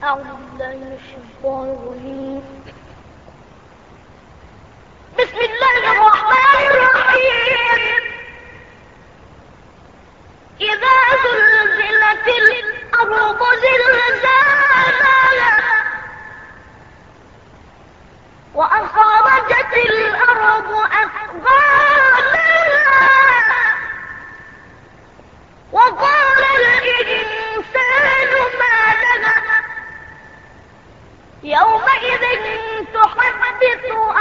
أعوذ بالله من الشيطان الرجيم. بسم الله الرحمن الرحيم. إذا زلزلت الأرض زلزالها وأخرجت الأرض أثقالها وقال الإنسان ما لها يومئذ تحدث